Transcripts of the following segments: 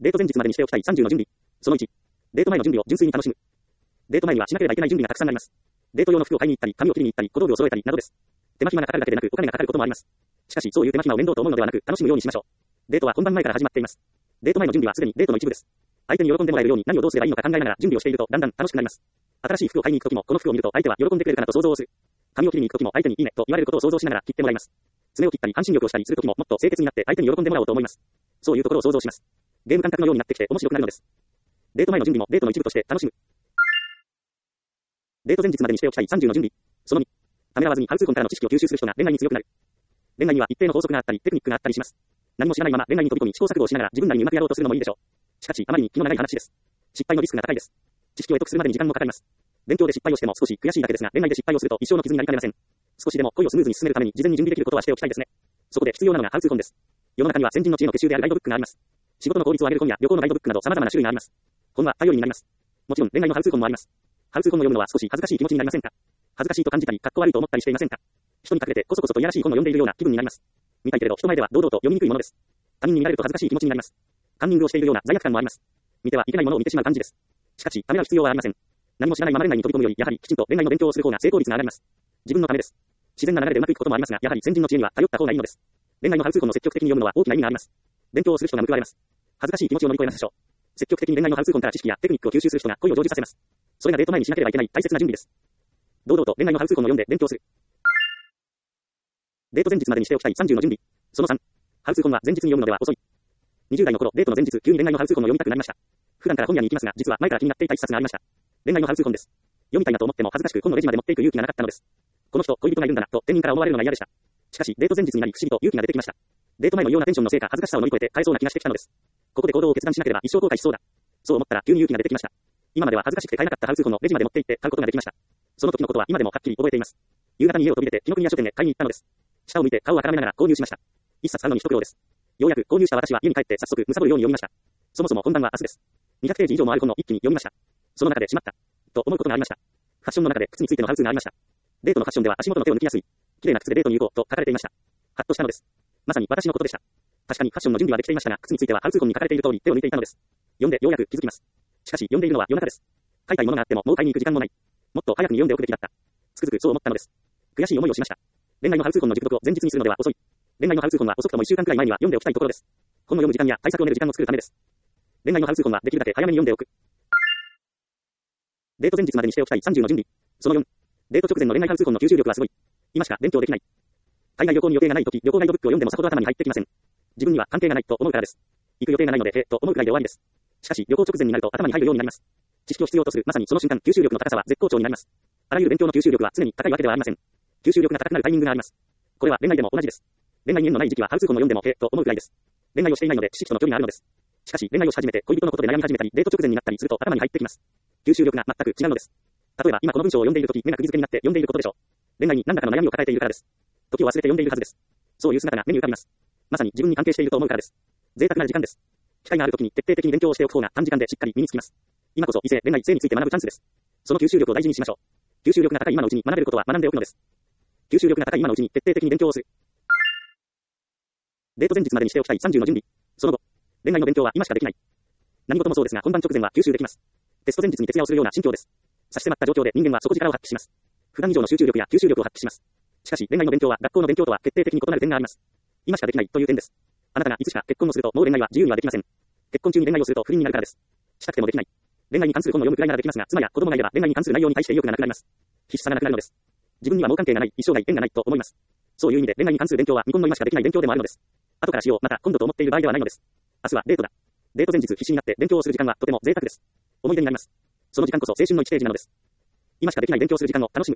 デート前日までにしておきたい30の準備。その1。デート前の準備を純粋に楽しむ。デート前にはしなければいけない準備がたくさんあります。デート用の服を買いに行ったり、髪を切りに行ったり、小道具を揃えたりなどです。手間暇がかかるだけでなく、お金がかかることもあります。しかし、そういう手間暇を面倒と思うのではなく、楽しむようにしましょう。デートは本番前から始まっています。デート前の準備はすでにデートの一部です。相手に喜んでもらえるように何をどうすればいいのか考えながら準備をしていると、だんだん楽しくなります。新しい服を買いに行くときも、この服を見ると相手は喜んでくれるかなと想像をする。髪を切りに行くときも相手にいいねと言われることを想像しながら切ってもらいます。爪を切ったり半身浴をしたりするときももっと清潔になって相手に喜んでもらおうと思います。そういうところを想像します。ゲーム感覚のようになってきて面白くなるのです。デート前の準備もデートの一部として楽しむ。デート前日までにしておきたい30の準備。その2。ためらわずにハウツーコンからの知識を吸収する人が恋愛に強くなる。恋愛には一定の法則があったり、テクニックがあったりします。何も知らないまま恋愛に飛び込み試行錯誤をしながら自分なりにうまくやろうとするのもいいでしょう。しかし、あまりに気の長い話です。失敗のリスクが高いです。知識を得得するまでに時間もかかります。勉強で失敗をしても少し悔しいだけですが、恋愛で失敗をすると一生の傷になりかねません。少しでも恋をスムーズに進めるために事前に準備できることはしておきたいですね。そこで必要なのがハウツー本です。世の中には先人の知恵の結集であるガイドブックがあります。仕事の効率を上げる本や旅行のガイドブックなど様々な種類があります。本は頼りになります。もちろん恋愛のハウツー本もあります。ハウツー本を読むのは少し恥ずかしい気持ちになりませんか？恥ずかしいと感じたり、かっこ悪いと思ったりしていませんか？人に隠れてこそこそといやらしい本を読んでいるような気分になります。見たいけれど人前では堂々と読みにくいものです。他人に見られると恥ずかしい気持ちになります。カンニングをしているような罪悪感もあります。見てはいけないものを見てしまう感じです。しかし、ためらう必要はありません。何も知らないまま恋愛に飛び込むより、やはりきちんと恋愛の勉強をする方が成功率が上がります。自分のためです。自然な流れでうまくいくこともありますが、やはり先人の知恵には頼った方がいいのです。恋愛のハウツー本を積極的に読むのは大きな意味があります。勉強をする人が報われます。恥ずかしい気持ちを乗り越えましょう。積極的に恋愛のハウツー本から知識やテクニックを吸収する人が恋を成就させます。それがデート前にしなければいけない大切な準備です。堂々と恋愛のハウツー本を読んで勉強する。デート前日までにしておきたい30の準備。その3。ハウツー本は前日に読むのでは遅い。20代の頃、デートの前日、急に恋愛のハウツー本を読みたくなりました。普段から本屋に行きますが、実は前から気になっていた一冊がありました。恋愛のハウツー本です。読みたいなと思っても恥ずかしく本のレジまで持っていく勇気がなかったのです。この人、恋人がいるんだな、と店員から思われるのが嫌でした。しかし、デート前日になり不思議と勇気が出てきました。デート前のようなテンションのせいか恥ずかしさを乗り越えて買えそうな気がしてきたのです。ここで行動を決断しなければ一生後悔しそうだ。そう思ったら急に勇気が出てきました。今までは恥ずかしくて買えなかったハウツー本をレジまで持って行って買うことができました。その時のことは今でもはっきり覚えています。夕方に家を飛び出て紀ノ国屋書店へ買いに行ったのです。下を向いて顔を赤らめながら購入しました。一冊買うのに一苦労です。ようやく購入した私は家に帰って早速貪るように読みました。そもそも本番は明日です。200ページ以上もある本を一気に読みました。その中でしまった。と思うことがありました。ファッションの中で靴についてのハウツーがありました。デートのファッションでは足元の手を抜きやすい。綺麗な靴でデートに行こうと書かれていました。ハッとしたのです。まさに私のことでした。確かにファッションの準備はできていましたが、靴についてはハウツー本に書かれている通り手を抜いていたのです。読んでようやく気づきます。しかし読んでいるのは夜中です。買いたいものがあってももう買いに行く時間もない。もっと早くに読んでおくべきだった。つくづくそう思ったのです。悔しい思いをしました。恋愛のハウツー本の熟読を前日にするのでは遅い。恋愛のハウツー本は遅くとも1週間くらい前には読んでおきたいところです。本を読む時間や対策を練る時間を作るためです。恋愛のハウツー本はできるだけ早めに読んでおく。デート前日までにしておきたい30の準備。その4。デート直前の恋愛ハウツー本の吸収力はすごい。今しか勉強できない。海外旅行に予定がないとき、旅行ガイドブックを読んでもさほど頭に入ってきません。自分には関係がないと思うからです。行く予定がないので、と思うくらいで終わりです。しかし、旅行直前になると頭に入るようになります。知識を必要とする、まさにその瞬間、吸収力の高さは絶好調になります。あらゆる勉強の吸収力は常に高いわけではありません。吸収力が高くなるタイミングがあります。これは恋愛でも同じです。恋愛に縁のない時期はハウツー本を読んでも、と思うくらいです。恋愛をしていないので知識との距離があるのです。しかし、恋愛をし始めて恋人のことで悩み始めたり、デート直前になったりすると頭に入ってきます。吸収力が全く違うのです。例えば、今この文章を読んでいるとき、目が釘付けになって読んでいることでしょう。恋愛に何らかの悩みを抱えているからです。時を忘れて読んでいるはずです。そういう姿が目に浮かびます。まさに自分に関係していると思うからです。贅沢な時間です。機会があるときに徹底的に勉強をしておく方が短時間でしっかり身につきます。今こそ異性、恋愛、性について学ぶチャンスです。その吸収力を大事にしましょう。吸収力が高い今のうちに学べることは学んでおくのです。吸収力が高い今のうちに徹底的に勉強をする。デート前日までにしておきたい30の準備。その後、恋愛の勉強は今しかできない。何事もそうですが本番直前は吸収できます。テスト前日に徹夜をするような心境です。差し迫った状況で人間は底力を発揮します。普段以上の集中力や吸収力を発揮します。しかし恋愛の勉強は学校の勉強とは決定的に異なる点があります。今しかできないという点です。あなたがいつしか結婚をするともう恋愛は自由にはできません。結婚中に恋愛をすると不倫になるからです。したくてもできない。恋愛に関する本を読むくらいならできますが、妻や子供がいれば恋愛に関する内容に対して意欲がなくなります。必死さがなくなるのです。自分にはもう関係がない、一生涯縁がないと思います。そういう意味で恋愛に関する勉強は未婚の今しかできない勉強でもあるのです。後からしよう、また今度と思っている場合ではないのです。明日はデートだ。デート前日必死になって勉強をする時間はとても贅沢です。思い出になります。その時間こそ青春の1ページなのです。今しかできない勉強する時間を楽しむ。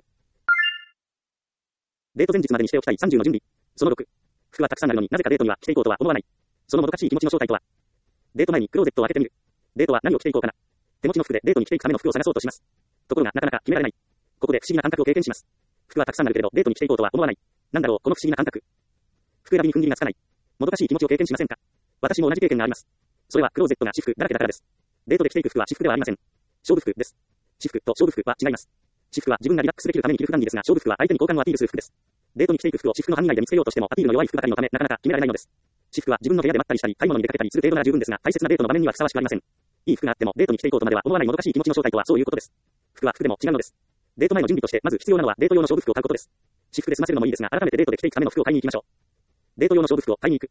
デート前日までにしておきたい30の準備。その6。服はたくさんあるのになぜかデートには着ていこうとは思わない。そのもどかしい気持ちの正体とは。デート前にクローゼットを開けてみる。デートは何を着ていこうかな。手持ちの服でデートに着ていくための服を探そうとします。ところがなかなか決められない。ここで不思議な感覚を経験します。服はたくさんあるけれどデートに着ていこうとは思わない。なんだろうこの不思議な感覚。服選びに踏ん切りがつかない。もどかしい気持ちを経験しませんか。私も同じ経験があります。それはクローゼットが私服だらけだからです。デートで着ていく服は私服ではありません。勝負服です。私服と勝負服は違います。私服は自分がリラックスできるために着る普段着ですが、勝負服は相手に好感をアピールする服です。デートに着ていく服を私服の範囲内で見つけようとしてもアピールの弱い服ばかりのためなかなか決められないのです。 私服は自分の部屋でまったりしたり、買い物に出かけたりする程度なら十分ですが、大切なデートの場面にはふさわしくありません。いい服があってもデートに着ていこうとまでは思わないもどかしい気持ちの正体とはそういうことです。服は服でも違うのです。デート前の準備としてまず必要なのはデート用の勝負服を買うことです。私服で済ませるのもいいですが、改めてデートで着ていくための服を買いに行きましょう。デート用の勝負服を買いに行く。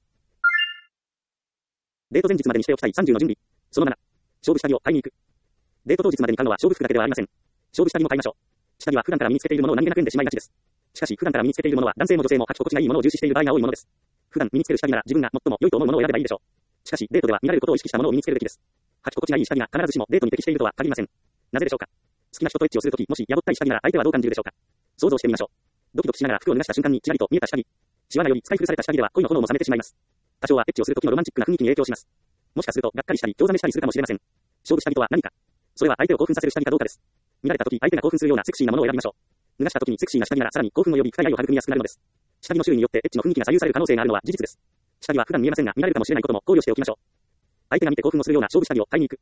デート前日までにしておきたい30の準備。その7、勝負下着を買いに行く。デート当日までに買うのは勝負服だけではありません。勝負下着も買いましょう。下着は普段から身につけているものを何気なくんでしまいがちです。しかし普段から身につけているものは男性も女性も履き心地がいいものを重視している場合が多いものです。普段身につける下着なら自分が最も良いと思うものを選べばいいでしょう。しかしデートでは見られることを意識したものを身につけるべきです。履き心地がいい下着が必ずしもデートに適しているとは限りません。なぜでしょうか。好きな人とエッチをするとき、もしやぼったい下着なら相手はどう感じるでしょうか。想像してみましょう。ドキドキしながら服を脱がした瞬間にちらりと見えた下着。シワがより使い古された下着では恋の炎も冷めてしまいます。多少はエッチをするときのロマンチックな雰囲気に影響します。もしかするとがっかりしたり興ざめしたりするかもしれません。勝負下着とは何か。それは相手を興奮させる下着かどうかです。見られたとき相手が興奮するようなセクシーなものを選びましょう。脱がしたときにセクシーな下着ならさらに興奮を呼び深い愛を育みやすくなるのです。下着の種類によってエッチの雰囲気が左右される可能性があるのは事実です。下着は普段見えませんが見られるかもしれないことも考慮しておきましょう。相手が見て興奮をするような勝負下着を買いに行く。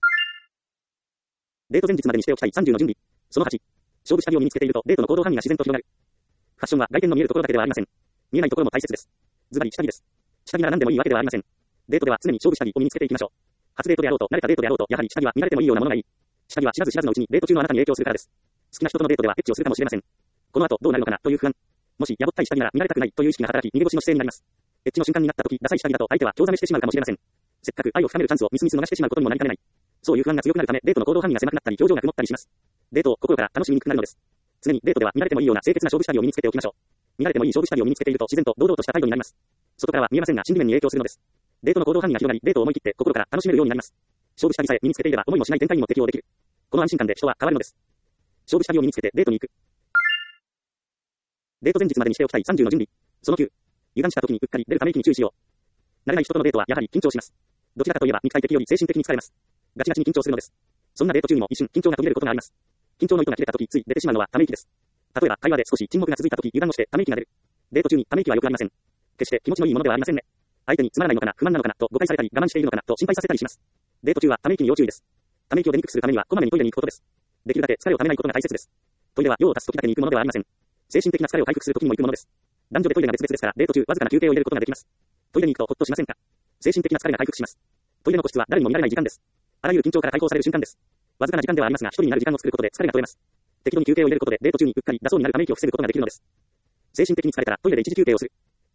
デート前日までにしておきたい30の準備。その8、勝負下着を身につけているとデートの行動範囲が自然と広がる。ファッションは外見の見えるところだけではありません。見えないところも大切です。ズバリ下着です。下着なら何でもいいわけではありません。デートでは常に勝負下着を身につけていきましょう。初デートであろうと慣れたデートであろうとやはり下着は見られてもいいようなものがいい。下着は知らず知らずのうちにデート中のあなたに影響するからです。好きな人とのデートではエッチをするかもしれません。この後どうなるのかなという不安。もしやぼったい下着なら見られたくないという意識が働き逃げ腰の姿勢になります。エッチの瞬間になった時ダサい下着だと相手は興ざめしてしまうかもしれません。せっかく愛を深めるチャンスをみすみす逃してしまうことにもなりかねない。そういう不安が強くなるためデートの行動範囲が狭くなったり表情が曇ったりします。デートを心から楽しみにくくなるのです。常にデートでは見られてもいいような清潔な勝負下着を身につけておきましょう。見られてもいい勝負下着を身につけていると自然と堂々とした態度になります。外からは見えませんが心理面に影響するのです。デートの行動範囲が広がりデートを思い切って心から楽しめるようになります。勝負下着さえ身につけていれば思いもしない展開にも適応できる。この安心感で人は変わるのです。勝負下着を身につけてデートに行く。デート前日までにしておきたい30の準備。その9、油断した時にうっかり出るため息に注意しよう。慣れない人とのデートはやはり緊張します。どちらかといえば肉体的より精神的に疲れます。ガチガチに緊張するのです。そんなデート中にも一瞬緊張が途切れることがあります。緊張の糸が切れた時つい出てしまうのはため息です。例えば会話で少し沈黙が続いた時油断をしてため息が出る。デート中にため息はよくありません。決して気持ちのいいものではありませんね。相手につまらないのかな、不満なのかなと誤解されたり我慢しているのかなと心配させたりします。デート中はため息に要注意です。ため息を出にくくするためにはこまめにトイレに行くことです。できるだけ疲れをためないことが大切です。トイレは用を足す時だけに行くものではありません。精神的な疲れを回復する時にも行くものです。男女でトイレが別々ですからデート中わずかな休憩を入れることができます。トイレに行くとほっとしませんか。精神的な疲れが回復します。トイレの個室は誰にも見られない時間です。あらゆる緊張から解放される瞬間です。わずかな時間ではありますが一人になる時間を作ることで疲れが取れます。適度に休憩を入れることでデート中にうっかり出そうになるため息を防ぐことができるのです。精神的に疲れたらトイレで一時休憩をする。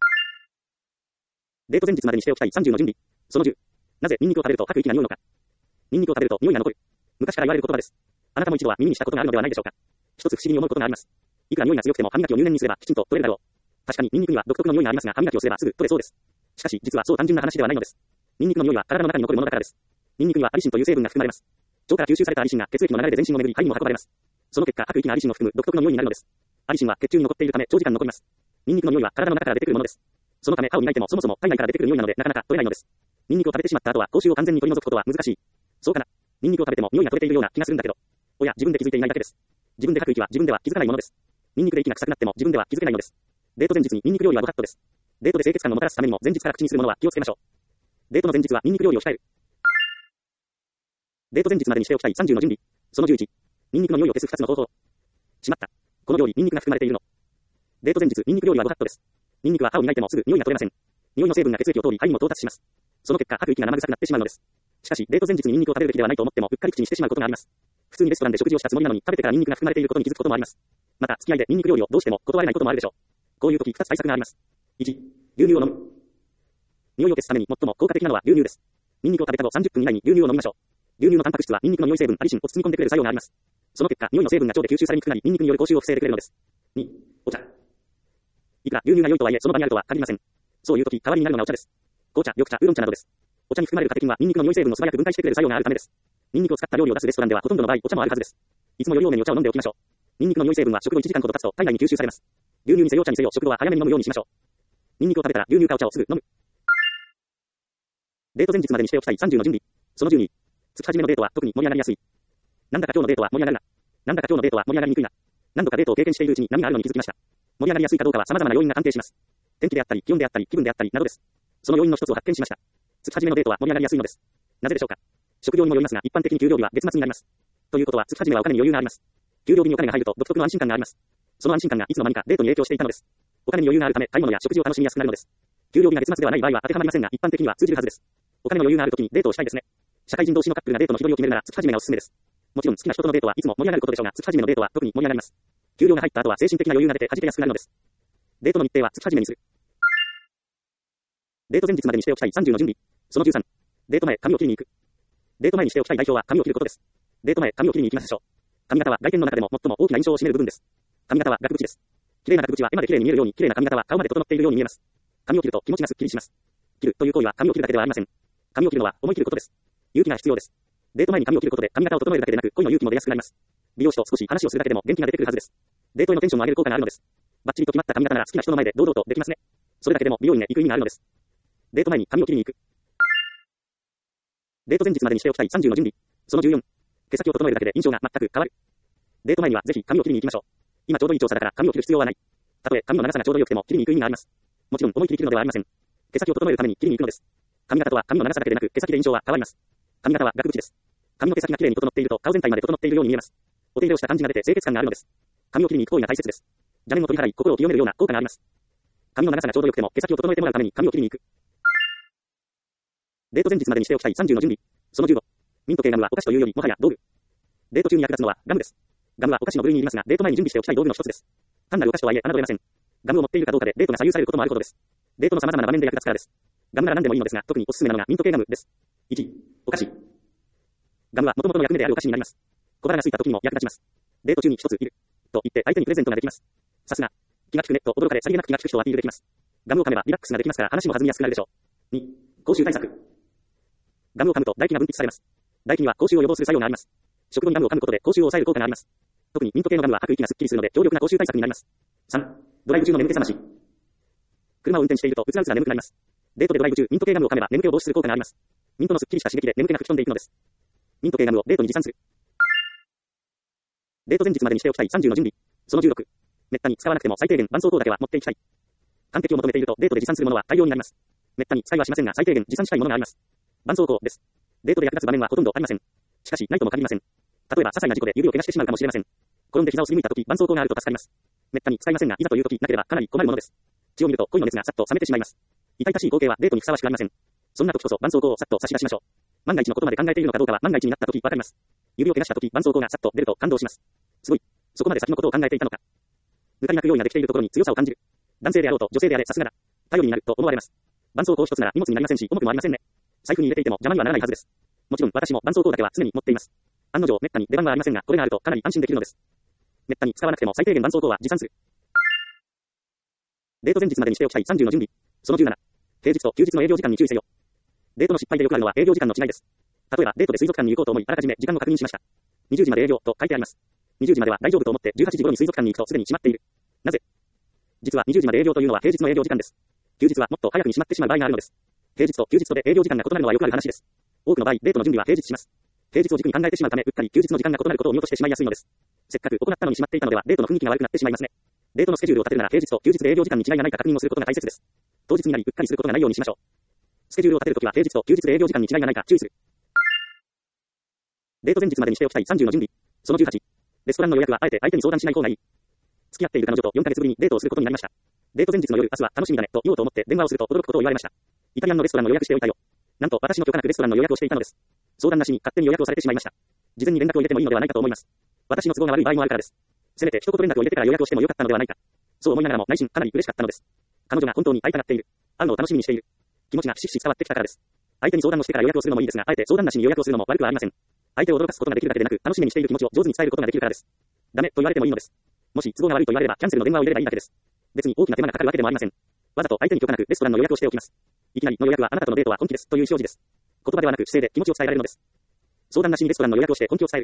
デート前日までにしておきたい30の準備。その10、なぜニンニクを食べると吐く息が匂うのか。ニンニクを食べると匂いが残る。昔から言われる言葉です。あなたも一度は耳にしたことがあるのではないでしょうか。一つ不思議に思うことがあります。いくら匂いが強くても歯磨きを入念にすればきちんと取れるだろう。確かにニンニクには独特の匂いがありますが歯磨きをすればすぐ取れそうです。しかし実はそう単純な話ではないのです。ニンニクの匂いは体の中に残るものだからです。ニンニクにはアリシンという成分が含まれます。腸から吸収されたアリシンが血液の流れで全身を巡り肺にも運ばれます。その結果吐く息がアリシンを含む独特の匂いになるのです。アリシンは血中に残っているため長時間残ります。ニンニクの匂いは体の中から出てくるものです。そのため歯を磨いてもそもそも体内から出てくる匂いなのでなかなか取れないのです。ニンニクを食べてしまった後は口臭を完全に取り除くことは難しい。そうかな。ニンニクを食べても匂いが取れているような気がするんだけど。おや自分で気づいていないだけです。自分で吐く息は自分では気づかないものです。ニンニクで息が臭くなっても自分では気づけないのです。デート前日にニンニク料理はご法度です。デートで清潔感をもたらすためにも前日から口にするものは気をつけましょう。デートの前日はニンニク料理を控える。デート前日までにしておきたい30の準備。その11、ニンニクの匂いを消す2つの方法。しまった。この料理ニンニクが含まれているの。デート前日ニンニク料理はご法度です。ニンニクは歯を磨いてもすぐ匂いが取れません。匂いの成分が血液を通り肺にも到達します。その結果吐く息が生臭くなってしまうのです。しかしデート前日にニンニクを食べるべきではないと思ってもうっかり口にしてしまうことがあります。普通にレストランで食事をしたつもりなのに食べてからニンニクが含まれていることに気づくこともあります。また付き合いでニンニク料理をどうしても断れないこともあるでしょう。こういう時2つ対策があります。1、牛乳を飲む。匂いを消すために最も効果的なのは牛乳です。ニンニクを食べた後30分以内に牛乳を飲みましょう。牛乳のタンパク質はニンニクの匂い成分アリシンを包み込んでくれる作用があります。その結果匂いの成分が腸で吸収されにくくなりニンニクによる口臭を防いでくれるのです。2、お茶。いくら牛乳が良いとはいえその場にあるとは限りません。そういう時代わりになるのがお茶です。紅茶、緑茶、ウーロン茶などです。お茶に含まれるカテキンはニンニクの匂い成分を素早く分解してくれる作用があるためです。ニンニクを使った料理を出すレストランではほとんどの場合お茶もあるはずです。いつもより多めにお茶を飲んでおきましょう。ニンニクの匂い成分は食後1時間ほど経つと体内に吸収されます。牛乳にせよお茶にせよ食後は早めに飲むようにしましょう。ニンニクを食べたら牛乳かお茶をすぐ飲む。デート前日までにしておきたい30の準備。その12、月始めのデートは特に盛り上がりやすい。なんだか今日のデートは盛り上がるな。なんだか今日のデートは盛り上がりにくいな。何度かデートを経験しているうちに波があるのに気づきました。盛り上がりやすいかどうかは様々な要因が関係します。天気であったり、気温であったり、気分であったりなどです。その要因の一つを発見しました。月始めのデートは盛り上がりやすいのです。なぜでしょうか。食料にもよりますが、一般的に給料日は月末になります。ということは、月始めはお金に余裕があります。給料日にお金が入ると独特の安心感があります。その安心感がいつの間にかデートに影響していたのです。お金に余裕があるため、買い物や食事を楽しみやすくなるのです。 給料日が月末ではない場合は当てはまりませんが、一般的には通じるはずです。お金の余裕があるときにデートをしたいですね。社会人同士のカップルがデートの日取りを決めるなら月始めがおすすめです。もちろん好きな人とのデートはいつも盛り上がることでしょうが、月始めのデートは特に盛り上がります。給料が入った後は精神的な余裕が出て弾けやすくなるのです。デートの日程は月始めにする。デート前日までにしておきたい30の準備。その13。デート前、髪を切りに行く。デート前にしておきたい代表は髪を切ることです。デート前、髪を切りに行きましょう。髪型は外見の中でも最も大きな印象を占める部分です。髪型は額縁です。綺麗な額縁は絵まで綺麗に見えるように、綺麗な髪型は顔まで整っているように見えます。髪を切ると気持ちがすっきりします。切るという行為は髪を切るだけではありません。髪を切るのは思い切ることです。勇気が必要です。デート前に髪を切ることで髪型を整えるだけでなく、恋の勇気も出やすくなります。美容師と少し話をするだけでも元気が出てくるはずです。デートへのテンションを上げる効果があるのです。バッチリと決まった髪型なら好きな人の前で堂々とできますね。それだけでも美容院へ行く意味があるのです。デート前に髪を切りに行く。デート前日までにしておきたい30の準備。その14。毛先を整えるだけで印象が全く変わる。デート前にはぜひ髪を切りに行きましょう。今ちょうどいい調査だから髪を切る必要はない。たとえ髪の長さがちょうど良くても切りに行く意味があります。もちろん思い切り切るのではありません。毛先を整えるために切りに行くのです。髪型とは髪の長さだけでなく毛先で印象は変わります。髪型は額縁です。髪の毛先が綺麗に整っていると顔全体まで整っているように見えます。お手入れをした感じが出て清潔感があるのです。髪を切りに行く行為が大切です。邪念を取り払い心を清めるような効果があります。髪の長さがちょうど良くても毛先を整えてもらうために髪を切りに行く。デート前日までにしておきたい30の準備。その15。ミント系ガムはお菓子というよりもはや道具。デート中に役立つのはガムです。ガムはお菓子の部類にいますが、デート前に準備しておきたい道具の一つです。単なるお菓子とはいえ侮れません。ガムを持っているかどうかでデートが左右されることもあることです。デートの様々な場面で役立つからです。ガムなら何でもいいのですが、特におすすめなのがミント系ガムです。1、お菓子。ガムは元々の役目であるお菓子になります。小腹が空いた時にも役立ちます。デート中に一ついる。と言って相手にプレゼントができます。さすが。気が利くねと驚かれさりげなく気が利く人をアピールできます。ガムを噛めばリラックスができますから話も弾みやすくなるでしょう。2、口臭対策。ガムを噛むと唾液が分泌されます。唾液には口臭を予防する作用があります。食後にガムを噛むことで口臭を抑える効果があります。特にミント系のガムは吐く息がすっきりするので強力な口臭対策になります。3、ドライブ中の眠気覚まし。車を運転しているとうつらうつら眠くなります。デートでドライブ中、ミント系ガムを噛めば眠気を防止する効果があります。ミントのすっきりした刺激で眠気が吹き飛んでいくのです。ミント系ガムをデートに持参する。デート前日までにしておきたい30の準備。その16。めったに使わなくても最低限絆創膏だけは持っていきたい。完璧を求めているとデートで持参するものは大量になります。めったに使いはしませんが最低限持参したいものがあります。絆創膏です。デートで役立つ場面はほとんどありません。しかしないとも限りません。例えば些細な事故で指を怪我してしまうかもしれません。転んで膝をすりむいたとき絆創膏があると助かります。めったに使いませんがいざというときなければかなり困るものです。血を見ると恋の熱がさっと冷めてしまいます。痛々しい光景はデートにふさわしくありません。そんな時こそ絆創膏をさっと差し出しましょう。万が一のことまで考えているのかどうかは万が一になったときわかります。指を怪我したとき絆創膏がさっと出ると感動します。すごい。そこまで先のことを考えていたのか。抜かりなく用意ができているところに強さを感じる。男性であろうと女性であれさすがだ。頼りになると思われます。絆創膏一つなら荷物になりませんし重くもありませんね。財布に入れていても邪魔にはならないはずです。もちろん私も絆創膏だけは常に持っています。案の定めったに出番はありませんがこれがあるとかなり安心できるのです。めったに使わなくても最低限絆創膏は持参する。デート前日までにしておきたい30の準備。その17。平日と休日の営業時間に注意せよ。デートの失敗でよくあるのは営業時間の違いです。例えばデートで水族館に行こうと思いあらかじめ時間を確認しました。20時まで営業と書いてあります。20時までは大丈夫と思って18時頃に水族館に行くとすでに閉まっている。なぜ？実は20時まで営業というのは平日の営業時間です。休日はもっと早くに閉まってしまう場合があるのです。平日と休日とで営業時間が異なるのはよくある話です。多くの場合、デートの準備は平日します。平日を軸に考えてしまうため、うっかり休日の時間が異なることを見落としてしまいやすいのです。せっかく行ったのに閉まっていたのでは、デートの雰囲気が悪くなってしまいますね。デートのスケジュールを立てるなら平日と休日で営業時間に違いがないか確認をすることが大切です。当日になりうっかりすることがないようにしましょう。スケジュールを立てるときは平日と休日で営業時間に違いがないか注意する。デート前日までにしておきたい30の準備。その18。レストランの予約はあえて相手に相談しない方がいい。付き合っている彼女と4ヶ月ぶりにデートをすることになりました。デート前日の夜、明日は楽しみだねと言おうと思って電話をすると驚くことを言われました。イタリアンのレストランの予約しておいたよ。なんと私の許可なくレストランの予約をしていたのです。相談なしに勝手に予約をされてしまいました。事前に連絡を入れてもいいのではないかと思います。私の都合が悪い場合もあるからです。せめて一言連絡を入れてから予約をしてもよかったのではないか。そう思いながらも内心かなり嬉しかったのです。彼女が本当に会いたがっている。会うのを楽しみにしている。気持ちがひしひし伝わってきたからです。相手に相談をしてから予約をするのもいいですが、あえて相談なしに予約をするのも悪くはありません。相手を驚かすことができるだけでなく、楽しみにしている気持ちを上手に伝えることができるからです。ダメと言われてもいいのです。もし都合が悪いと言われればキャンセルの電話を入れればいいだけです。別に大きな手間がかかるわけでもありません。わざと相手に許可なくレストランの予約をしておきます。いきなりの予約はあなたとのデートは本気ですという意思表示です。言葉ではなく姿勢で気持ちを伝えられるのです。相談なしにレストランの予約をして本気を伝える。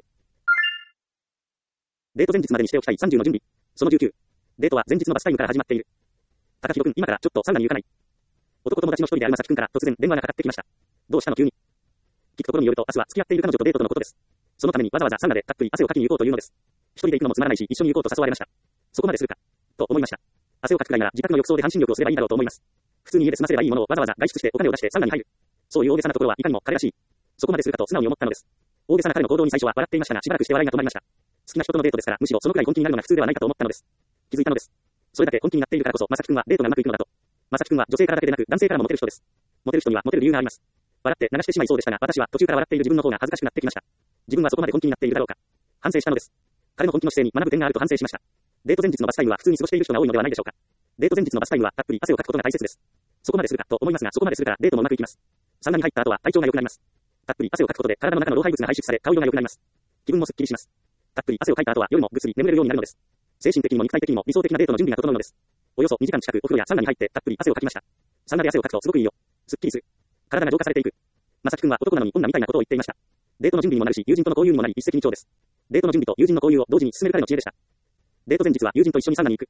デート前日までにしておきたい30の準備。その19。デートは前日のバスタイムから始まっている。高弘くん、今からちょっとサウナに行かない？男友達の一人であるまさきくんから突然電話がかかってきました。どうしたの急に。聞くところによると明日は付き合っている彼女とデートとのことです。そのためにわざわざサウナでたっぷり汗をかきに行こうというのです。一人で行くのもつまらないし一緒に行こうと誘われました。そこまでするか。と思いました。汗をかくくらいなら自宅の浴槽で半身浴をすればいいだろうと思います。普通に家で済ませればいいものをわざわざ外出してお金を出してサウナに入る。そういう大げさなところはいかにも彼らしい。そこまでするかと素直に思ったのです。大げさな彼の行動に最初は笑っていましたがしばらくして笑いが止まりました。好きな人とのデートですからむしろそのくらい本気になるのが普通ではないかと思ったのです。気づいたのです。それだけ本気になっているからこそまさきくんはデートがうまくいくのだと。 まさきくんは女性からだけでなく男性からもモテる人です。モテる人にはモテる理由があります。笑って流してしまいそうでしたが、私は途中から笑っている自分の方が恥ずかしくなってきました。自分はそこまで根気になっているだろうか。反省したのです。彼の根気の姿勢に学ぶ点があると反省しました。デート前日のバスタイムは普通に過ごしている人が多いのではないでしょうか。デート前日のバスタイムはたっぷり汗をかくことが大切です。そこまでするかと思いますが、そこまでするからデートもうまくいきます。サウナに入った後は体調が良くなります。たっぷり汗をかくことで体の中の老廃物が排出され顔色が良くなります。気分もすっきりします。たっぷり汗をかいた後は夜もぐっすり眠れるようになるのです。精神的にも肉体的にも理想的なデートの準備が整うのです。およそ2時間近くお風呂やサウナに入ってたっぷり汗をかきました。サウナで汗をかくとすごくいいよ。すっきりする。体が浄化されていく。まさきくんは男なのに女みたいなことを言っていました。デートの準備にもなるし、友人との交流にもなり一石二鳥です。デートの準備と友人の交流を同時に進める彼の知恵でした。デート前日は友人と一緒にサウナに行く。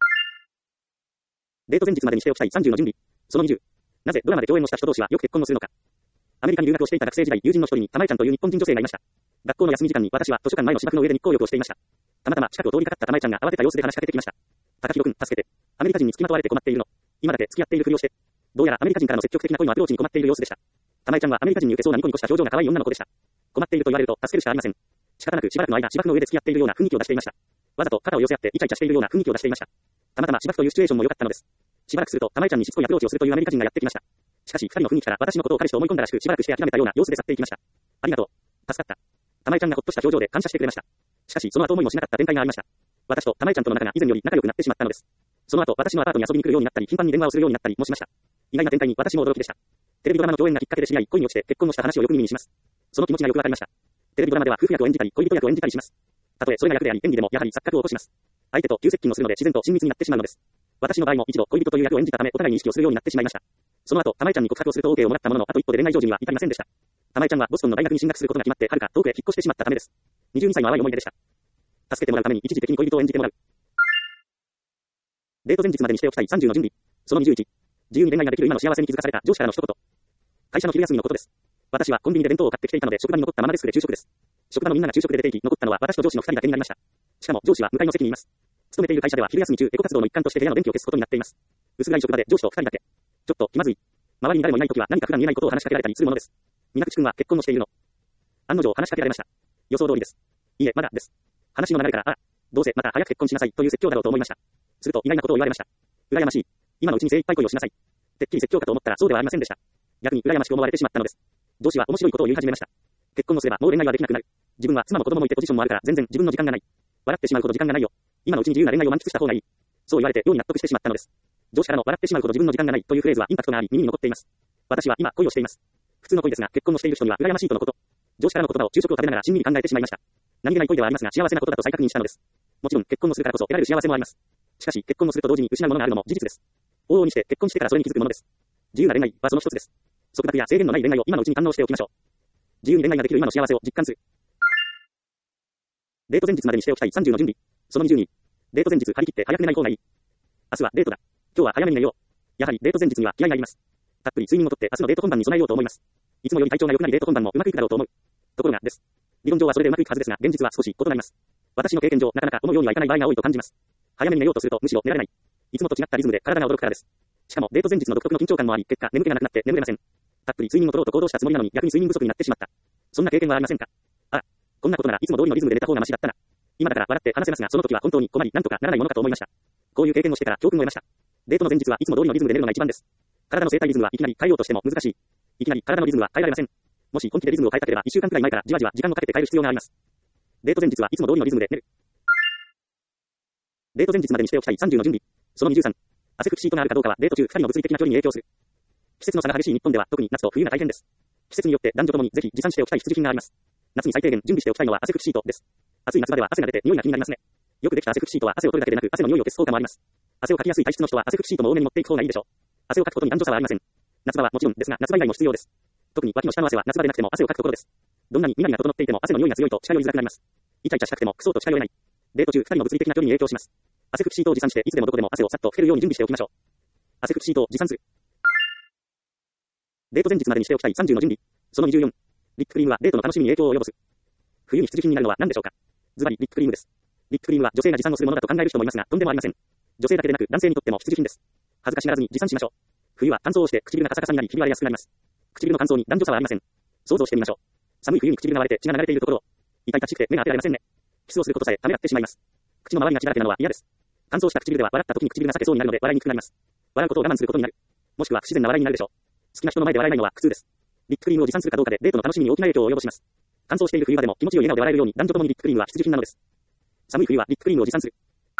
デート前日までにしておきたい30の準備。その20。なぜドラマで共演をした人同士はよく結婚をするのか。アメリカに留学をしていた学生時代、友人の一人に玉井ちゃんという日本人女性がいました。学校の休み時間に私は図書館前の芝生の上で日光浴をしていました。たまたま近くを通りかかった玉井ちゃんが慌てた様子で話しかけてきました。高弘くん、助けて。アメリカ人に付きまとわれて困っているの。今だけ付き合っているふりをして。どうやらアメリカ人からの積極的な恋のアプローチに困っている様子でした。玉井ちゃんはアメリカ人に受けそうなニコニコした表情が可愛い女の子でした。困っていると言われると助けるしかありません。仕方なくしばらくの間、芝生の上で付き合っているような雰囲気を出していました。わざと肩を寄せ合ってイチャイチャしているような雰囲気を出していました。たまたま芝生というシチュエーションも良かったのです。しばらくすると玉井ちゃんにしつこいアプローチをするというアメリカ人がやってきました。しかし二人の雰囲気から私のことを彼氏と思い込んだらしくしばらくして諦めたような様子で去っていきました。ありがとう。助かった。玉井ちゃんがほっとした表情で感謝してくれました。しかしその後思いもしなかった展開がありました。私と玉井ちゃんとの仲が以前より仲良くなってしまったのです。その後私のアパートに遊びに来るようになったり頻繁に電話をするようになったりもしました。意外な展開に私も驚きでした。テレビドラマの共演がきっかけで知り合い恋に落ちて結婚をした話をよく耳にします。その気持ちがよくわかりました。テレビドラマでは夫婦役を演じたり恋人役を演じたりします。たとえそれが役であり演技でもやはり錯覚を起こします。相手と急接近をするので自然と親密になってしまうのです。私の場合も一度恋人という役を演じたためお互いに意識をするようになってしまいました。その後、玉井ちゃんに告白をすると OK をもらったものの、あと一歩で恋愛成就には至りませんでした。玉井ちゃんはボストンの大学に進学することが決まって遥か遠くへ引っ越してしまったためです。22歳の淡い思い出でした。助けてもらうために一時的に恋人を演じてもらう。デート前日までにしておきたい30の準備。その21。自由に恋愛ができる今の幸せに気づかされた上司からの一言。会社の昼休みのことです。私はコンビニで弁当を買ってきていたので職場に残ったままデスクで昼食です。職場のみんなが昼食で出て行き、残ったのは私と上司の2人だけになりました。しかも上司は向かいの席にいます。勤めている会社では昼休み中エコ活動の一環として部屋の電気を消すことになっています。薄暗い職場で上司と2人だけ。ちょっと気まずい。周りに誰もいないときは何か普段言えないことを話しかけられたりするものです。皆口くんは結婚をしているの。案の定話しかけられました。予想通りです。いえ、まだです。話の流れから、どうせまた早く結婚しなさいという説教だろうと思いました。すると意外なことを言われました。羨ましい。今のうちに精一杯恋をしなさい。てっきり説教かと思ったらそうではありませんでした。逆に羨ましく思われてしまったのです。上司は面白いことを言い始めました。結婚をすればもう恋愛はできなくなる。自分は妻も子供もいてポジションもあるから全然自分の時間がない。笑ってしまうほど時間がないよ。今のうちに自由な恋愛を満喫した方がいい。そう言われて妙に納得してしまったのです。上司からの笑ってしまうほど自分の時間がないというフレーズはインパクトがあり耳に残っています。私は今恋をしています。普通の恋ですが結婚をしている人には羨ましいとのこと。上司からの言葉を昼食を食べながらしんみり考えてしまいました。何気ない恋ではありますが幸せなことだと再確認したのです。もちろん結婚をするからこそ得られる幸せもあります。しかし結婚をすると同時に失うものがあるのも事実です。往々にして結婚してからそれに気づくものです。自由な恋愛はその一つです。束縛や制限のない恋愛を今のうちに堪能しておきましょう。自由に恋愛ができる今の幸せを実感する。デート前日までにしておきたい30の準備。その22。デート前日張り切って早く寝ない方がいい。明日はデートだ。今日は早めに寝よう。やはりデート前日には気合がいります。たっぷり睡眠をとって明日のデート本番に備えようと思います。いつもより体調が良くなりデート本番もうまくいくだろうと思う。ところがです。理論上はそれでうまくいくはずですが、現実は少し異なります。私の経験上、なかなか思うようにはいかない場合が多いと感じます。早めに寝ようとするとむしろ寝られない。いつもと違ったリズムで体が驚くからです。しかもデート前日の独特の緊張感もあり、結果眠気がなくなって眠れません。たっぷり睡眠を取ろうと行動したつもりなのに逆に睡眠不足になってしまった。そんな経験はありませんか？あら、こんなことならいつも通りのリズムで寝た方がマシだったな。今だから笑って話せますが、その時は本当に困り、なんとかならないものかと思いました。こういう経験をしてから教訓を得ました。デートの前日はいつも通りのリズムで寝るのが一番です。体の生体リズムはいきなり変えようとしても難しい。いきなり体のリズムは変えられません。もし本気でリズムを変えたければ1週間くらい前からじわじわ時間をかけて変える必要があります。デート前日はいつも通りのリズムで寝る。デート前日までにしておきたい30の準備。その23。汗拭きシートがあるかどうかはデート中2人の物理的な距離に影響する。季節の差が激しい日本では特に夏と冬が大変です。季節によって男女ともにぜひ持参しておきたい必需品があります。夏に最低限準備しておきたいのは汗拭きシートです。暑い夏場では汗が出て匂いが気になりますね。よくできた汗拭きシートは汗を取るだけでなく汗の匂いを消す効果もあります。汗をかきやすい体質の人は汗拭きシートも多めに持っていく方がいいでしょう。汗をかくことに男女差はありません。夏場はもちろんですが夏場以外も必要です。特に脇の下の汗は夏場でなくても汗をかくところです。どんなに身なりが整っていても汗の匂いが強いと近寄りづらくなります。イチャイチャしたくてもクソと近寄れない。デート中2人の物理的な距離に影響します。汗拭きシートを持参していつでもどこでも汗をさっと拭けるように準備しておきましょう。汗拭きシートを持参する。デート前日までにしておきたい30の準備。その24。リップクリームはデートの楽しみに影響を及ぼす。冬に必需品になるのは何でしょうか。ズバリリップクリームです。リップクリームは女性が持参をするものだと考える人もいますが、とんでもありません。女性だけでなく男性にとっても必需品です。恥ずかしがらずに持参しましょう。冬は乾燥をして唇がカサカサになりひび割れやすくなります。唇の乾燥に男女差はありません。想像してみましょう。寒い冬に唇が割れて血が流れているところを。痛々しくて目が当てられませんね。キスをすることさえためらってしまいます。口の周りが血だらけなのは嫌です。乾燥した唇では笑った時に唇が裂けそうになるので笑いにくくなります。 笑うことを我慢することになる。もしくは不自然な笑いになるでしょう。好きな人の前で笑えないのは苦痛です。リップクリームを持参するかどうかでデートの楽しみに大きな影響を及ぼします。乾燥している冬場でも気持ちよい笑顔で笑えるように男女ともにリップクリームは必需品なのです。寒い冬はリップクリームを持参する。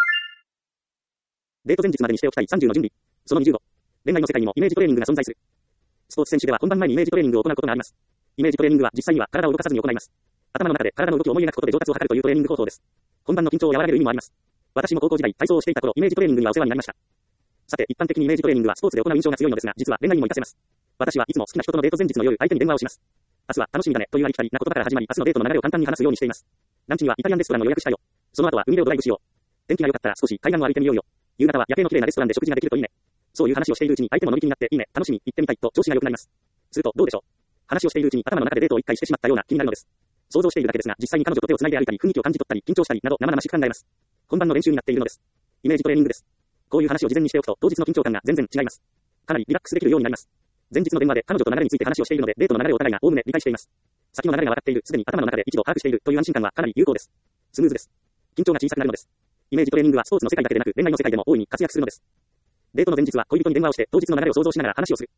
デート前日までにしておきたい30の準備。その20度。恋愛の世界にもイメージトレーニングが存在する。スポーツ選手では本番前にイメージトレーニングを行うことがあります。イメージトレーニングは実際には体を動かさずに行います。頭の中で体の動きを思い描くことで上達を図るというトレーニング方法です。本番の緊張を和らげる意味もあります。私も高校時代体操をしていた頃イメージトレーニングにはお世話になりました。さて一般的にイメージトレーニングはスポーツで行う印象が強いのですが、実は恋愛にも活かせます。私はいつも好きな人とのデート前日の夜相手に電話をします。明日は楽しみだねというありきたりな言葉から始まり、明日のデートの流れを簡単に話すようにしています。ランチにはイタリアンレストランの予約したよ。その後は海でドライブしよう。天気が良かったら少し海岸を歩いてみようよ。夕方は夜景の綺麗なレストランで食事ができるといいね。そういう話をしているうちに相手も乗り気になっていいね、楽しみ、行ってみたいと調子が良くなります。するとどうでしょう。話をしているうちに頭の中でデートを一回してしまったような気になるのです。想像しているだけですが、実際に彼女と手を繋いで歩いたり、雰囲気を感じ取ったり、緊張したりなど生々しく考えます。本番の練習になっているのです。イメージトレーニングです。こういう話を事前にしておくと、当日の緊張感が全然違います。かなりリラックスできるようになります。前日の電話で彼女と流れについて話をしているので、デートの流れをお互いがおおむね理解しています。先の流れが分かっている、すでに頭の中で一度把握しているという安心感はかなり有効です。スムーズです。緊張が小さくなるのです。イメージトレーニングはスポーツの世界だけでなく、恋愛の世界でも大いに活躍するのです。デートの前日は恋人に電話をして当日の流れを想像しながら話をする。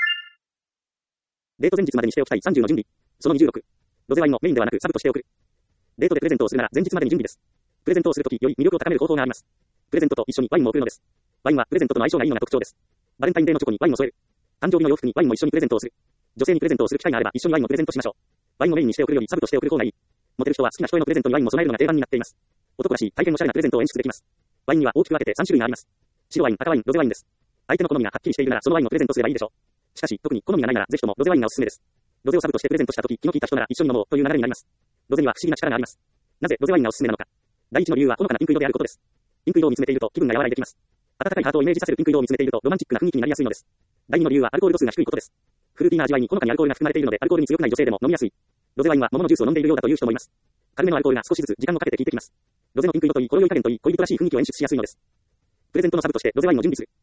デート前日までにしておきたい30の準備。その26。ロゼワインのメインではなくサブとしておく。デートでプレゼントをするなら前日までに準備です。プレゼントをするときより魅力を高める方法があります。プレゼントと一緒にワインも送るのです。ワインはプレゼントとの相性がいいのが特徴です。バレンタインデーのチョコにワインを添える。誕生日の洋服にワインも一緒にプレゼントをする。女性にプレゼントをする機会があれば一緒にワインをプレゼントしましょう。ワインをメインにして送るよりサブとして送る方がいい。モテる人は好きな人へのプレゼントにワインも備えるのが定番になっています。男らしい大変おしゃれなプレゼントを演出できます。ワインには大きく分けて3種類があります。白ワイン、赤ワイン、ロゼワインです。相手の好みがはっきりしているならそのワインをプレゼントすればいいでしょう。しかし特に好みがないならぜひともロゼワインがおすすめです。ロゼをサブとしてプレゼントしたとき気の利いた人なら一緒に飲もうという流れになります。ロゼには不思議な力があります。なぜロゼワインがおすすめなのか。第一の理由はほのかなピンク色であることです。ピンク色を見つめていると気分が和らいできます。温かいハートをイメージさせるピンク色を見つめているとロマンチックな雰囲気になりやすいのです。第二の理由はアルコール度数が低いことです。フルーティーな味わいにほのかにアルコールが含まれているのでアルコールに強くない女性でも飲みやすい。ロゼワインは桃のジュースを飲んでいるようだという人もいます。軽めのアルコールが少しずつ時間をかけて効いてきます。ロゼのピンク色といい、ほろ酔い加減といい、恋人らしい雰囲気を演出しやすいのです。プレゼントのサブとしてロゼワインを準備する。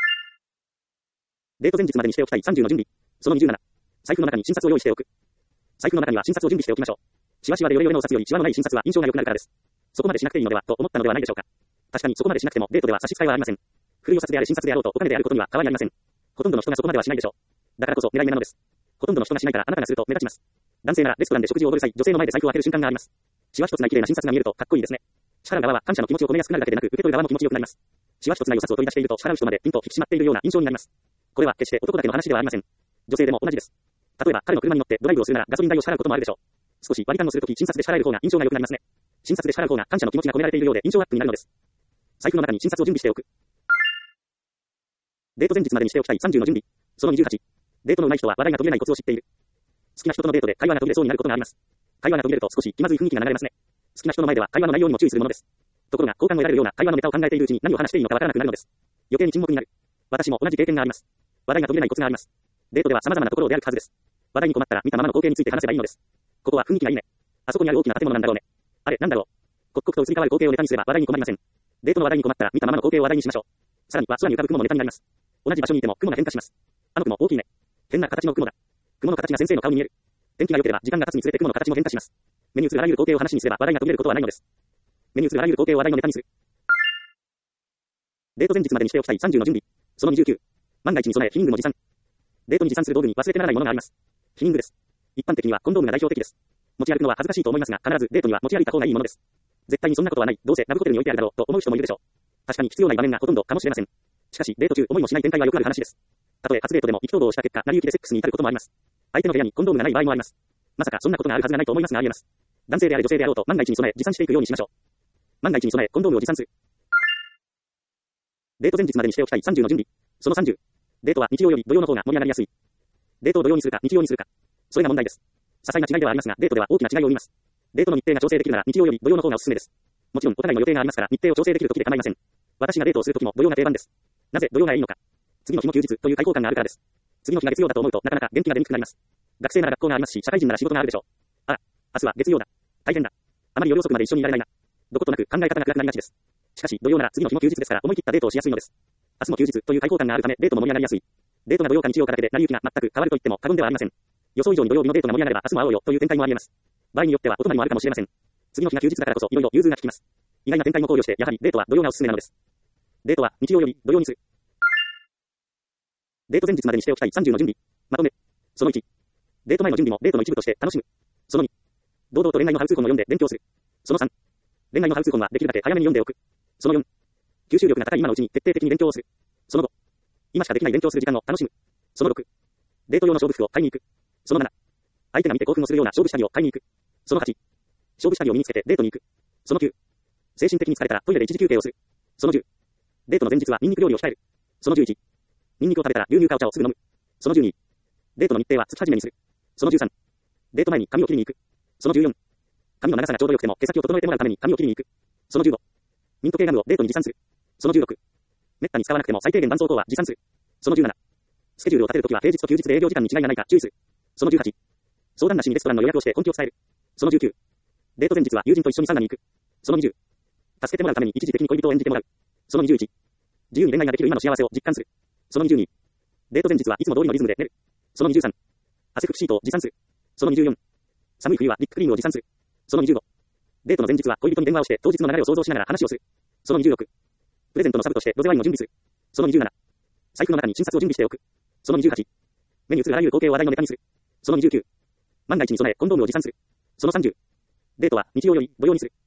デート前日までにしておきたい30の準備。その27。財布の中に新札を用意しておく。財布の中には新札を準備しておきましょう。シワシワでヨレヨレのお札よりシワのない新札は印象が良くなるからです。そこまでしなくていいのではと思ったのではないでしょうか。確かにそこまでしなくてもデートでは差し支えはありません。古いお札であれ新札であろうとお金であることには変わりありません。ほとんどの人がそこまではしないでしょう。だからこそ狙い目なのです。ほとんどの人がしないからあなたがすると目立ちます。男性ならレストランで食事をおごる際、女性の前で財布を開ける瞬間があります。シワ一つない綺麗な新札が見えるとかっこいいですね。支払う側は感謝の気持ちを込めやすくなるだけでなく、受け取る側も気持ちよくなります。シワ一つないお札を取り出していると支払う人までピンと引き締まっているような印象になります。これは決して男だけの話ではありません。女性でも同じです。例えば彼の車に乗ってドライブをするならガソリン代を支払うこともあるでしょう。少し割り勘をするとき新札で支払える方が印象が良くなりますね。新札で支払う方が感謝の気持ちが込められているようで印象アップになるのです。財布の中に新札を準備しておく。デート前日までにしておきたい30の準備。その28。デートの上手い人は話題が途切れないコツを知っている。好きな人とのデートで会話が途切れそうになることがあります。会話が途切れると少し気まずい雰囲気が流れますね。好きな人の前では会話の内容にも注意するものです。ところが好感を得られるような会話のネタを考えているうちに何を話していいのかわからなくなるのです。余計に沈黙になる。私も同じ経験があります。話題が途切れないコツがあります。デートでは様々なところを出歩くはずです。話題に困ったら見たままの光景について話せばいいのです。ここは雰囲気がいいね。あそこにある大きな建物なんだろうね。あれ、なんだろう。刻々と移り変わる光景をネタにすれば話題に困りません。デートの話題に困ったら見たままの光景を話題にしましょう。さらには空に浮かぶ雲もネタになります。同じ場所にいても雲が変化します。あの雲大きいね。変な形の雲だ。雲の形が先生の顔に見える。天気が良ければ時間が経つにつれて雲の形も変化します。目に映るあらゆる光景を話にすれば話題が途切れることはないのです。目に映るあらゆる光景を話題のネタにする。デート前日までにしておきたい30の準備。その29。万が一に備え、ヒリングの持参。デートに持参する道具に忘れてならないものがあります。ヒリングです。一般的にはコンドームが代表的です。持ち歩くのは恥ずかしいと思いますが、必ずデートには持ち歩いた方がいいものです。絶対にそんなことはない。どうせラブホテルに置いてあるだろうと思う人もいるでしょう。確かに必要ない場面がほとんどかもしれません。しかしデート中思いもしない展開はよくある話です。たとえ初デートでも意気投合した結果、成り行きでセックスに至ることもあります。相手の部屋にコンドームがない場合もあります。まさかそんなことがあるはずがないと思いますがありえます。男性であれ女性であろうと万が一に備え持参していくようにしましょう。万が一に備えコンドームを持参する。デート前日までにしておきたい30の準備。その30。デートは日曜より土曜の方が盛り上がりやすい。デートを土曜にするか日曜にするか。それが問題です。些細な違いではありますが、デートでは大きな違いを生みます。デートの日程が調整できるなら日曜より土曜の方がおすすめです。もちろんお互いの予定がありますから日程を調整できる時で構いません。私がデートをする時も土曜が定番です。なぜ土曜がいいのか。次の日も休日という開放感があるからです。次の日が月曜だと思うとなかなか元気が出にくくなります。学生なら学校がありますし、社会人なら仕事があるでしょう。あら、明日は月曜だ。大変だ。あまり夜遅くまで一緒にいられないな。どことなく考え方が暗くなりがちです。しかし土曜なら次の日も休日ですから思い切ったデートをしやすいのです。明日も休日という開放感があるためデートも盛り上がりやすい。デートが土曜か日曜かだけで成り行きが全く変わると言っても過言ではありません。予想以上に土曜日のデートが盛り上がれば明日も会おうよという展開もあり得ます。場合によってはお泊まりもあるかもしれません。次の日が休日だからこそいろいろ融通が利きます。意外な展開も考慮してやはりデートは土曜がおすすめなのです。デートは日曜より土曜にする。 デート前日までにしておきたい30の準備。まとめ。その1。デート前の準備もデートの一部として楽しむ。その2。堂々と恋愛のハウツー本を読んで勉強する。その3。恋愛のハウツー本はできるだけ早めに読んでおく。その4。吸収力が高い今のうちに徹底的に勉強をする。その5。今しかできない勉強する時間を楽しむ。その6。デート用の勝負服を買いに行く。その7。相手が見て興奮をするような勝負下着を買いに行く。その8。勝負下着を身につけてデートに行く。その9。精神的に疲れたらトイレで一時休憩をする。その10。デートの前日はニンニク料理を控える。その11。ニンニクを食べたら牛乳かお茶をすぐ飲む。その12。デートの日程は月始めにする。その13。デート前に髪を切りに行く。その14。髪の長さがちょうどよくても毛先を整えてもらうために髪を切りに行く。その15。ミント系ガムをデートに持参する。その16。めったに使わなくても最低限絆創膏は持参する。その17。スケジュールを立てるときは平日と休日で営業時間に違いがないか注意する。その18。相談なしにレストランの予約をして根拠を伝える。その19。デート前日は友人と一緒にサウナに行く。その20。助けてもらうために一時的に恋人を演じてもらう。その21。自由に恋愛ができる今の幸せを実感する。その22。デート前日はいつも通りのリズムで寝る。その23。汗拭くシートを持参する。その24。寒い冬はリップクリームを持参する。その25。デートの前日は恋人に電話をして当日の流れを想像しながら話をする。その26。プレゼントのサブとしてロゼワインを準備する。その27。財布の中に診察を準備しておく。その28。目に映るあらゆる光景を話題のネタにする。その29。万が一に備えコンドームを持参する。その30。デートは日曜より土曜にする。